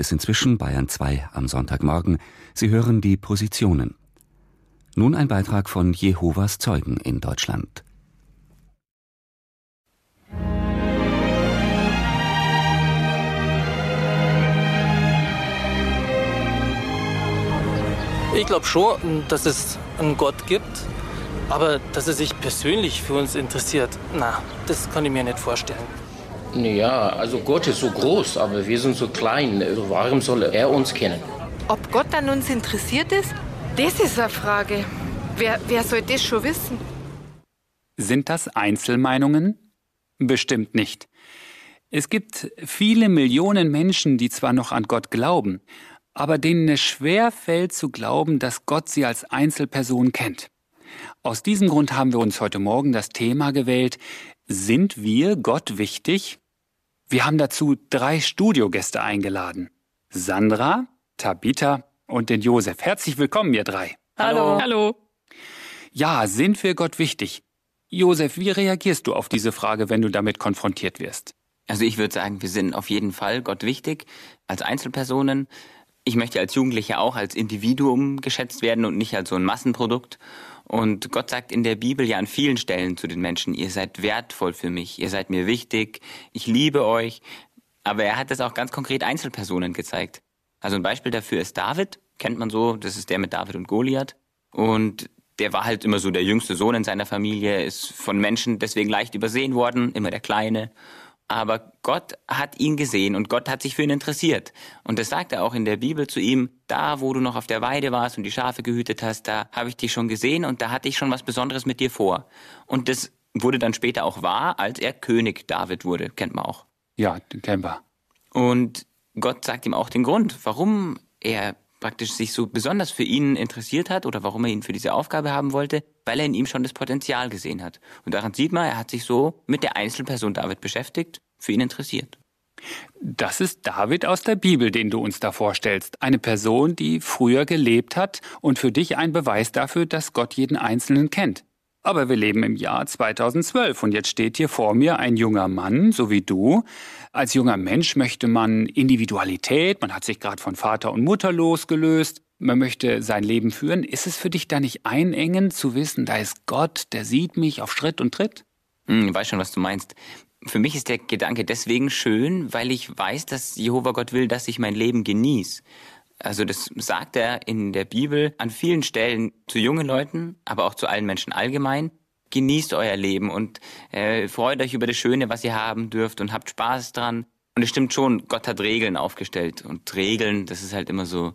Ist inzwischen Bayern 2 am Sonntagmorgen. Sie hören die Positionen. Nun ein Beitrag von Jehovas Zeugen in Deutschland. Ich glaube schon, dass es einen Gott gibt, aber dass er sich persönlich für uns interessiert, das kann ich mir nicht vorstellen. Ja, also Gott ist so groß, aber wir sind so klein. Warum soll er uns kennen? Ob Gott an uns interessiert ist, das ist eine Frage. Wer soll das schon wissen? Sind das Einzelmeinungen? Bestimmt nicht. Es gibt viele Millionen Menschen, die zwar noch an Gott glauben, aber denen es schwer fällt zu glauben, dass Gott sie als Einzelperson kennt. Aus diesem Grund haben wir uns heute Morgen das Thema gewählt: Sind wir Gott wichtig? Wir haben dazu 3 Studiogäste eingeladen. Sandra, Tabitha und den Josef. Herzlich willkommen, ihr 3. Hallo. Hallo. Ja, sind wir Gott wichtig? Josef, wie reagierst du auf diese Frage, wenn du damit konfrontiert wirst? Also ich würde sagen, wir sind auf jeden Fall Gott wichtig, als Einzelpersonen. Ich möchte als Jugendlicher auch als Individuum geschätzt werden und nicht als so ein Massenprodukt. Und Gott sagt in der Bibel ja an vielen Stellen zu den Menschen: Ihr seid wertvoll für mich, ihr seid mir wichtig, ich liebe euch. Aber er hat das auch ganz konkret Einzelpersonen gezeigt. Also ein Beispiel dafür ist David, kennt man so, das ist der mit David und Goliath. Und der war halt immer so der jüngste Sohn in seiner Familie, ist von Menschen deswegen leicht übersehen worden, immer der Kleine. Aber Gott hat ihn gesehen und Gott hat sich für ihn interessiert. Und das sagt er auch in der Bibel zu ihm: Da, wo du noch auf der Weide warst und die Schafe gehütet hast, da habe ich dich schon gesehen und da hatte ich schon was Besonderes mit dir vor. Und das wurde dann später auch wahr, als er König David wurde, kennt man auch. Ja, den kennen wir. Und Gott sagt ihm auch den Grund, warum er praktisch sich so besonders für ihn interessiert hat oder warum er ihn für diese Aufgabe haben wollte, weil er in ihm schon das Potenzial gesehen hat. Und daran sieht man, er hat sich so mit der Einzelperson David beschäftigt, für ihn interessiert. Das ist David aus der Bibel, den du uns da vorstellst. Eine Person, die früher gelebt hat und für dich ein Beweis dafür, dass Gott jeden Einzelnen kennt. Aber wir leben im Jahr 2012 und jetzt steht hier vor mir ein junger Mann, so wie du. Als junger Mensch möchte man Individualität, man hat sich gerade von Vater und Mutter losgelöst, man möchte sein Leben führen. Ist es für dich da nicht einengend zu wissen, da ist Gott, der sieht mich auf Schritt und Tritt? Ich weiß schon, was du meinst. Für mich ist der Gedanke deswegen schön, weil ich weiß, dass Jehova Gott will, dass ich mein Leben genieße. Also das sagt er in der Bibel an vielen Stellen zu jungen Leuten, aber auch zu allen Menschen allgemein. Genießt euer Leben und freut euch über das Schöne, was ihr haben dürft und habt Spaß dran. Und es stimmt schon, Gott hat Regeln aufgestellt. Und Regeln, das ist halt immer so,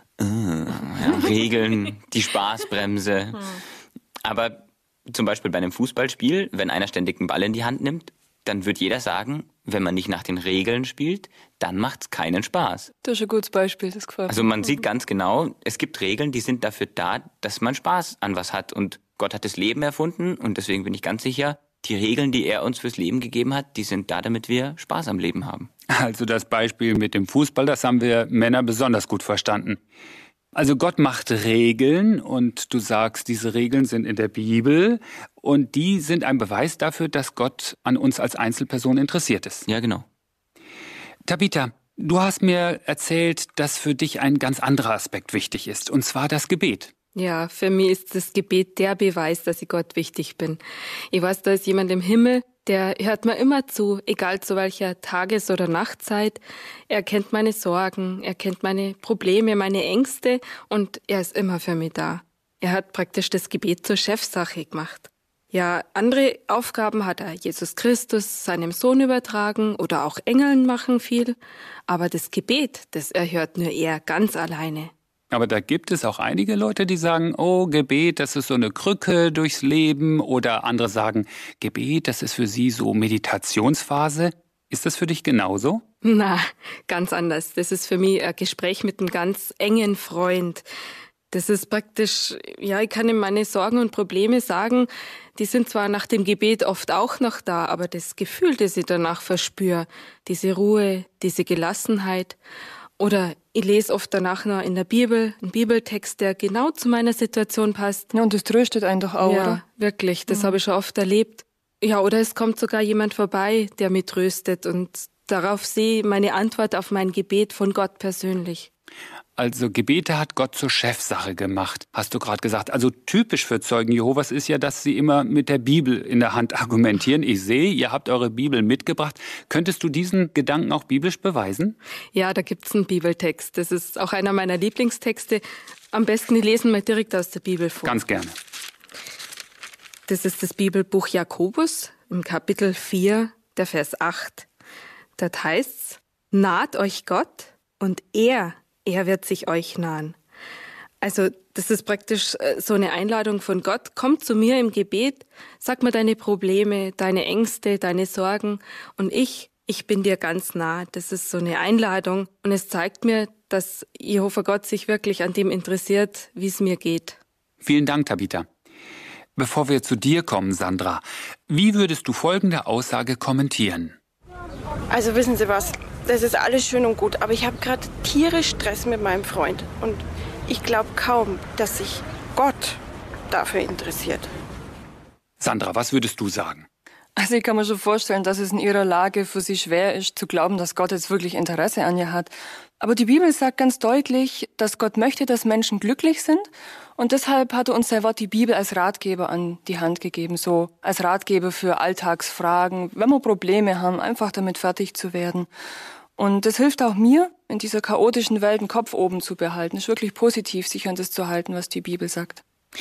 Regeln, die Spaßbremse. Aber zum Beispiel bei einem Fußballspiel, wenn einer ständig einen Ball in die Hand nimmt, dann wird jeder sagen, wenn man nicht nach den Regeln spielt, dann macht's keinen Spaß. Das ist ein gutes Beispiel, das gefällt mir. Also man sieht ganz genau, es gibt Regeln, die sind dafür da, dass man Spaß an was hat. Und Gott hat das Leben erfunden und deswegen bin ich ganz sicher, die Regeln, die er uns fürs Leben gegeben hat, die sind da, damit wir Spaß am Leben haben. Also das Beispiel mit dem Fußball, das haben wir Männer besonders gut verstanden. Also Gott macht Regeln und du sagst, diese Regeln sind in der Bibel und die sind ein Beweis dafür, dass Gott an uns als Einzelperson interessiert ist. Ja, genau. Tabitha, du hast mir erzählt, dass für dich ein ganz anderer Aspekt wichtig ist, und zwar das Gebet. Ja, für mich ist das Gebet der Beweis, dass ich Gott wichtig bin. Ich weiß, da ist jemand im Himmel, der hört mir immer zu, egal zu welcher Tages- oder Nachtzeit. Er kennt meine Sorgen, er kennt meine Probleme, meine Ängste und er ist immer für mich da. Er hat praktisch das Gebet zur Chefsache gemacht. Ja, andere Aufgaben hat er Jesus Christus, seinem Sohn, übertragen oder auch Engeln machen viel. Aber das Gebet, das erhört nur er ganz alleine. Aber da gibt es auch einige Leute, die sagen, oh, Gebet, das ist so eine Krücke durchs Leben. Oder andere sagen, Gebet, das ist für sie so Meditationsphase. Ist das für dich genauso? Na, ganz anders. Das ist für mich ein Gespräch mit einem ganz engen Freund. Das ist praktisch, ja, ich kann ihm meine Sorgen und Probleme sagen, die sind zwar nach dem Gebet oft auch noch da, aber das Gefühl, das ich danach verspüre, diese Ruhe, diese Gelassenheit. Oder ich lese oft danach noch in der Bibel einen Bibeltext, der genau zu meiner Situation passt. Ja, und das tröstet einen doch auch, ja, oder? Wirklich, das habe ich schon oft erlebt. Ja, oder es kommt sogar jemand vorbei, der mich tröstet und darauf sehe meine Antwort auf mein Gebet von Gott persönlich. Also Gebete hat Gott zur Chefsache gemacht, hast du gerade gesagt. Also typisch für Zeugen Jehovas ist ja, dass sie immer mit der Bibel in der Hand argumentieren. Ich sehe, ihr habt eure Bibel mitgebracht. Könntest du diesen Gedanken auch biblisch beweisen? Ja, da gibt's einen Bibeltext. Das ist auch einer meiner Lieblingstexte. Am besten, die lesen wir direkt aus der Bibel vor. Ganz gerne. Das ist das Bibelbuch Jakobus im Kapitel 4, der Vers 8. Dort heißt's: Naht euch Gott und er wird sich euch nahen. Also das ist praktisch so eine Einladung von Gott. Komm zu mir im Gebet, sag mir deine Probleme, deine Ängste, deine Sorgen und ich bin dir ganz nah. Das ist so eine Einladung und es zeigt mir, dass Jehova Gott sich wirklich an dem interessiert, wie es mir geht. Vielen Dank, Tabitha. Bevor wir zu dir kommen, Sandra, wie würdest du folgende Aussage kommentieren? Also wissen Sie was, das ist alles schön und gut, aber ich habe gerade tierisch Stress mit meinem Freund. Und ich glaube kaum, dass sich Gott dafür interessiert. Sandra, was würdest du sagen? Also ich kann mir schon vorstellen, dass es in ihrer Lage für sie schwer ist, zu glauben, dass Gott jetzt wirklich Interesse an ihr hat. Aber die Bibel sagt ganz deutlich, dass Gott möchte, dass Menschen glücklich sind. Und deshalb hat er uns sein Wort, die Bibel, als Ratgeber an die Hand gegeben. So als Ratgeber für Alltagsfragen, wenn wir Probleme haben, einfach damit fertig zu werden. Und das hilft auch mir, in dieser chaotischen Welt den Kopf oben zu behalten. Es ist wirklich positiv, sich an das zu halten, was die Bibel sagt.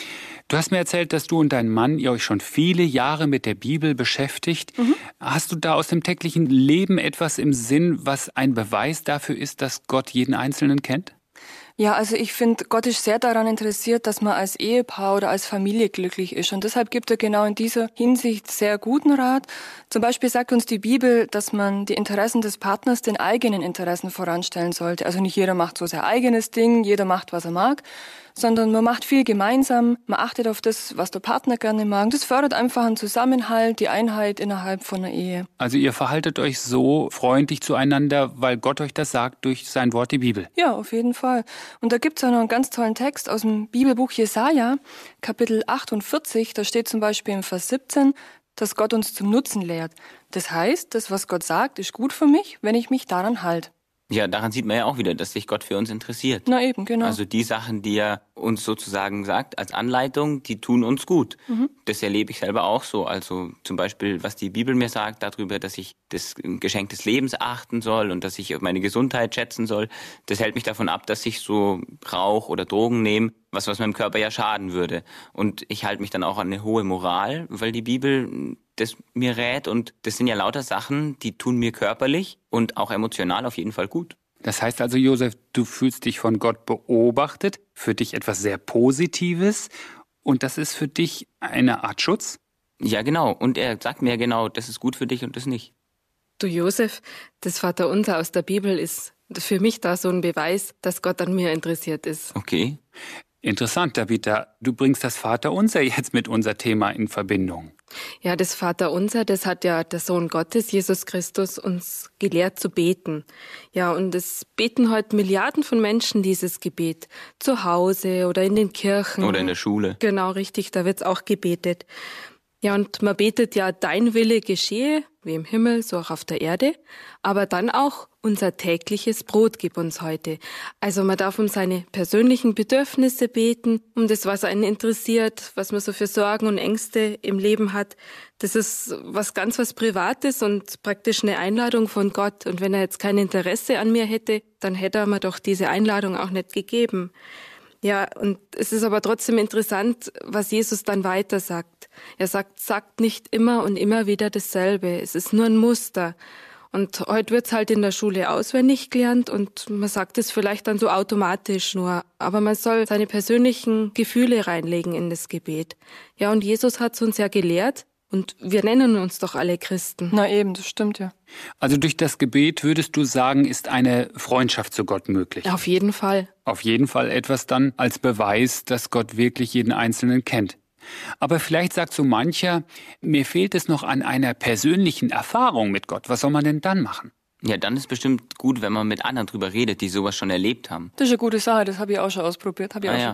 Du hast mir erzählt, dass du und dein Mann, ihr euch schon viele Jahre mit der Bibel beschäftigt. Hast du da aus dem täglichen Leben etwas im Sinn, was ein Beweis dafür ist, dass Gott jeden Einzelnen kennt? Ja, also ich finde, Gott ist sehr daran interessiert, dass man als Ehepaar oder als Familie glücklich ist. Und deshalb gibt er genau in dieser Hinsicht sehr guten Rat. Zum Beispiel sagt uns die Bibel, dass man die Interessen des Partners den eigenen Interessen voranstellen sollte. Also nicht jeder macht so sein eigenes Ding, jeder macht, was er mag, sondern man macht viel gemeinsam, man achtet auf das, was der Partner gerne mag. Das fördert einfach einen Zusammenhalt, die Einheit innerhalb von einer Ehe. Also ihr verhaltet euch so freundlich zueinander, weil Gott euch das sagt durch sein Wort, die Bibel. Ja, auf jeden Fall. Und da gibt's auch noch einen ganz tollen Text aus dem Bibelbuch Jesaja, Kapitel 48. Da steht zum Beispiel im Vers 17, dass Gott uns zum Nutzen lehrt. Das heißt, das, was Gott sagt, ist gut für mich, wenn ich mich daran halte. Ja, daran sieht man ja auch wieder, dass sich Gott für uns interessiert. Na eben, genau. Also die Sachen, die er uns sozusagen sagt als Anleitung, die tun uns gut. Das erlebe ich selber auch so. Also zum Beispiel, was die Bibel mir sagt darüber, dass ich das Geschenk des Lebens achten soll und dass ich meine Gesundheit schätzen soll, das hält mich davon ab, dass ich so Rauch oder Drogen nehme, was meinem Körper ja schaden würde. Und ich halte mich dann auch an eine hohe Moral, weil die Bibel das mir rät. Und das sind ja lauter Sachen, die tun mir körperlich und auch emotional auf jeden Fall gut. Das heißt also, Josef, du fühlst dich von Gott beobachtet, für dich etwas sehr Positives und das ist für dich eine Art Schutz? Ja, genau. Und er sagt mir genau, das ist gut für dich und das nicht. Du Josef, das Vaterunser aus der Bibel ist für mich da so ein Beweis, dass Gott an mir interessiert ist. Okay. Interessant, Tabitha. Du bringst das Vaterunser jetzt mit unser Thema in Verbindung. Ja, das Vaterunser, das hat ja der Sohn Gottes, Jesus Christus, uns gelehrt zu beten. Ja, und es beten heute Milliarden von Menschen dieses Gebet. Zu Hause oder in den Kirchen. Oder in der Schule. Genau, richtig, da wird's auch gebetet. Ja, und man betet ja, dein Wille geschehe, wie im Himmel, so auch auf der Erde. Aber dann auch, unser tägliches Brot gib uns heute. Also man darf um seine persönlichen Bedürfnisse beten, um das, was einen interessiert, was man so für Sorgen und Ängste im Leben hat. Das ist was Privates und praktisch eine Einladung von Gott. Und wenn er jetzt kein Interesse an mir hätte, dann hätte er mir doch diese Einladung auch nicht gegeben. Ja, und es ist aber trotzdem interessant, was Jesus dann weiter sagt. Er sagt nicht immer und immer wieder dasselbe. Es ist nur ein Muster. Und heute wird's halt in der Schule auswendig gelernt und man sagt es vielleicht dann so automatisch nur. Aber man soll seine persönlichen Gefühle reinlegen in das Gebet. Ja, und Jesus hat's uns ja gelehrt. Und wir nennen uns doch alle Christen. Na eben, das stimmt ja. Also durch das Gebet, würdest du sagen, ist eine Freundschaft zu Gott möglich? Auf jeden Fall. Auf jeden Fall etwas dann als Beweis, dass Gott wirklich jeden Einzelnen kennt. Aber vielleicht sagt so mancher, mir fehlt es noch an einer persönlichen Erfahrung mit Gott. Was soll man denn dann machen? Ja, dann ist bestimmt gut, wenn man mit anderen drüber redet, die sowas schon erlebt haben. Das ist eine gute Sache, das habe ich auch schon ausprobiert, habe ich auch schon gemacht.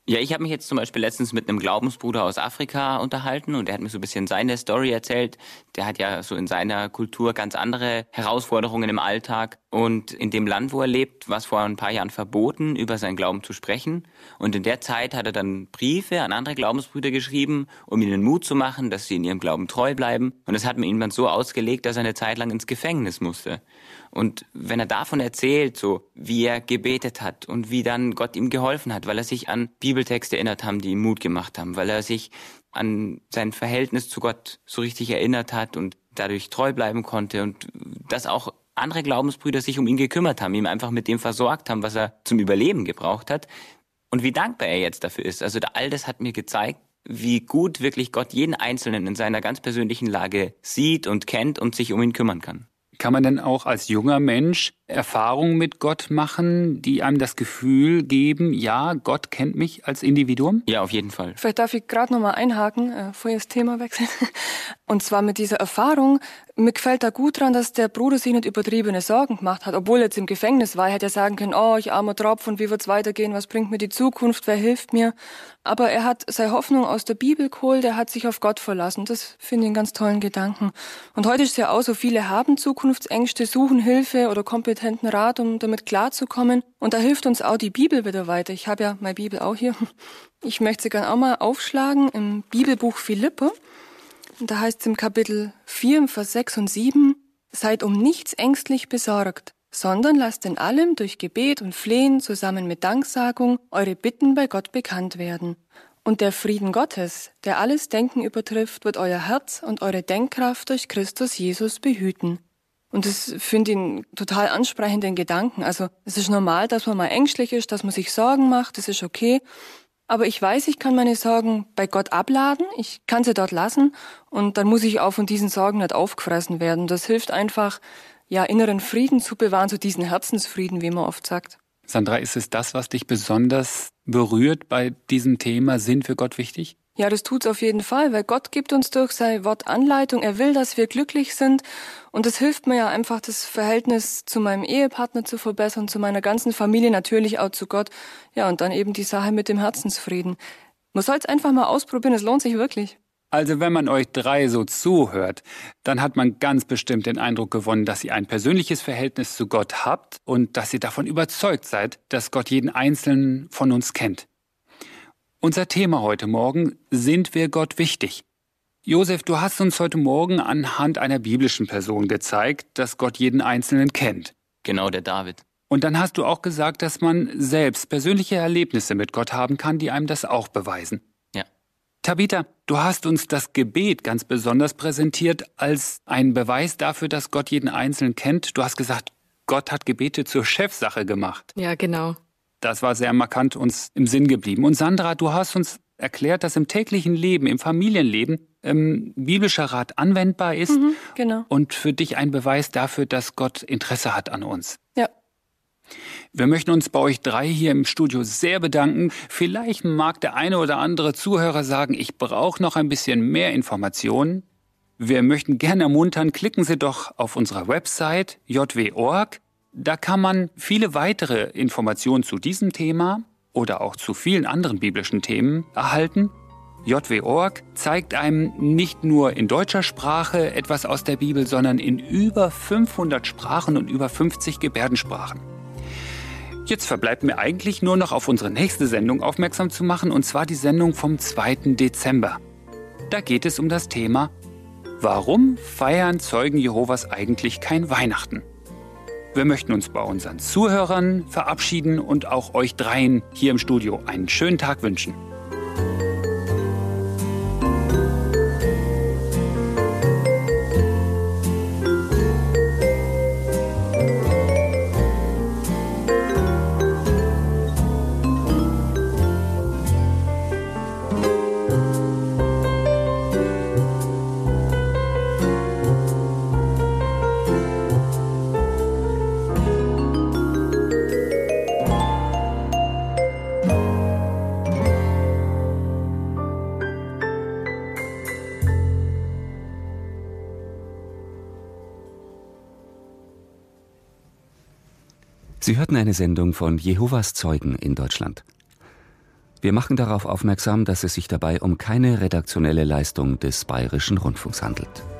Ja, ich habe mich jetzt zum Beispiel letztens mit einem Glaubensbruder aus Afrika unterhalten und er hat mir so ein bisschen seine Story erzählt. Der hat ja so in seiner Kultur ganz andere Herausforderungen im Alltag. Und in dem Land, wo er lebt, war es vor ein paar Jahren verboten, über seinen Glauben zu sprechen. Und in der Zeit hat er dann Briefe an andere Glaubensbrüder geschrieben, um ihnen Mut zu machen, dass sie in ihrem Glauben treu bleiben. Und das hat man ihm dann so ausgelegt, dass er eine Zeit lang ins Gefängnis musste. Und wenn er davon erzählt, so wie er gebetet hat und wie dann Gott ihm geholfen hat, weil er sich an Bibeltexte erinnert haben, die ihm Mut gemacht haben, weil er sich an sein Verhältnis zu Gott so richtig erinnert hat und dadurch treu bleiben konnte und dass auch andere Glaubensbrüder sich um ihn gekümmert haben, ihm einfach mit dem versorgt haben, was er zum Überleben gebraucht hat und wie dankbar er jetzt dafür ist. Also all das hat mir gezeigt, wie gut wirklich Gott jeden Einzelnen in seiner ganz persönlichen Lage sieht und kennt und sich um ihn kümmern kann. Kann man denn auch als junger Mensch Erfahrungen mit Gott machen, die einem das Gefühl geben, ja, Gott kennt mich als Individuum? Ja, auf jeden Fall. Vielleicht darf ich gerade nochmal einhaken, bevor ich das Thema wechsle. Und zwar mit dieser Erfahrung, mir gefällt da gut dran, dass der Bruder sich nicht übertriebene Sorgen gemacht hat, obwohl er jetzt im Gefängnis war. Er hätte ja sagen können, oh, ich armer Tropf und wie wird's weitergehen, was bringt mir die Zukunft, wer hilft mir? Aber er hat seine Hoffnung aus der Bibel geholt, er hat sich auf Gott verlassen. Das finde ich einen ganz tollen Gedanken. Und heute ist es ja auch so, viele haben Zukunftsängste, suchen Hilfe oder kompetenten Rat, um damit klarzukommen. Und da hilft uns auch die Bibel wieder weiter. Ich habe ja meine Bibel auch hier. Ich möchte sie gerne auch mal aufschlagen im Bibelbuch Philipper. Und da heißt es im Kapitel 4, im Vers 6 und 7, seid um nichts ängstlich besorgt, sondern lasst in allem durch Gebet und Flehen zusammen mit Danksagung eure Bitten bei Gott bekannt werden. Und der Frieden Gottes, der alles Denken übertrifft, wird euer Herz und eure Denkkraft durch Christus Jesus behüten. Und das finde ich einen total ansprechenden Gedanken. Also es ist normal, dass man mal ängstlich ist, dass man sich Sorgen macht, das ist okay. Aber ich weiß, ich kann meine Sorgen bei Gott abladen, ich kann sie dort lassen und dann muss ich auch von diesen Sorgen nicht aufgefressen werden. Das hilft einfach, ja, inneren Frieden zu bewahren, so diesen Herzensfrieden, wie man oft sagt. Sandra, ist es das, was dich besonders berührt bei diesem Thema? Sind für Gott wichtig? Ja, das tut's auf jeden Fall, weil Gott gibt uns durch sein Wort Anleitung. Er will, dass wir glücklich sind. Und es hilft mir ja einfach, das Verhältnis zu meinem Ehepartner zu verbessern, zu meiner ganzen Familie, natürlich auch zu Gott. Ja, und dann eben die Sache mit dem Herzensfrieden. Man soll's einfach mal ausprobieren, es lohnt sich wirklich. Also wenn man euch drei so zuhört, dann hat man ganz bestimmt den Eindruck gewonnen, dass ihr ein persönliches Verhältnis zu Gott habt und dass ihr davon überzeugt seid, dass Gott jeden Einzelnen von uns kennt. Unser Thema heute Morgen: Sind wir Gott wichtig? Josef, du hast uns heute Morgen anhand einer biblischen Person gezeigt, dass Gott jeden Einzelnen kennt. Genau, der David. Und dann hast du auch gesagt, dass man selbst persönliche Erlebnisse mit Gott haben kann, die einem das auch beweisen. Ja. Tabitha, du hast uns das Gebet ganz besonders präsentiert als einen Beweis dafür, dass Gott jeden Einzelnen kennt. Du hast gesagt, Gott hat Gebete zur Chefsache gemacht. Ja, genau. Das war sehr markant uns im Sinn geblieben. Und Sandra, du hast uns erklärt, dass im täglichen Leben, im Familienleben, biblischer Rat anwendbar ist. Genau. Und für dich ein Beweis dafür, dass Gott Interesse hat an uns. Ja. Wir möchten uns bei euch drei hier im Studio sehr bedanken. Vielleicht mag der eine oder andere Zuhörer sagen, ich brauche noch ein bisschen mehr Informationen. Wir möchten gerne ermuntern, klicken Sie doch auf unserer Website jw.org. Da kann man viele weitere Informationen zu diesem Thema oder auch zu vielen anderen biblischen Themen erhalten. jw.org zeigt einem nicht nur in deutscher Sprache etwas aus der Bibel, sondern in über 500 Sprachen und über 50 Gebärdensprachen. Jetzt verbleibt mir eigentlich nur noch auf unsere nächste Sendung aufmerksam zu machen, und zwar die Sendung vom 2. Dezember. Da geht es um das Thema: Warum feiern Zeugen Jehovas eigentlich kein Weihnachten? Wir möchten uns bei unseren Zuhörern verabschieden und auch euch dreien hier im Studio einen schönen Tag wünschen. Sie hörten eine Sendung von Jehovas Zeugen in Deutschland. Wir machen darauf aufmerksam, dass es sich dabei um keine redaktionelle Leistung des Bayerischen Rundfunks handelt.